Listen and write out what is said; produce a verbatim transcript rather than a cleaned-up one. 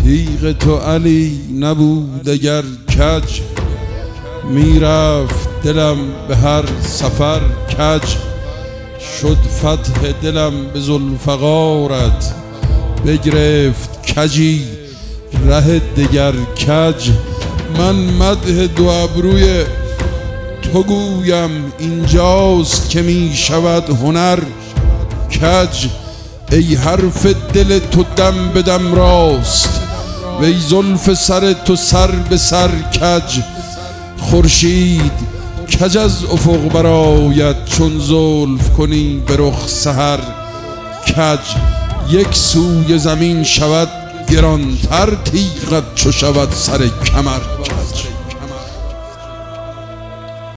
تیغ تو علی نبود اگر کج، میرفت دلم به هر سفر کج. شد فتح دلم به ذوالفقارت، بگرفت کجی ره دگر کج. من مدح دو ابروی تو گویم، اینجاست که می شود هنر کج. ای حرف دل تو دم به دم راست، وی زلف سر تو سر به سر کج. خورشید کج از افق برآید، چون زلف کنی به رخ سحر کج. یک سوی زمین شود گرانتر، تیغت چو شود سر کمر کج.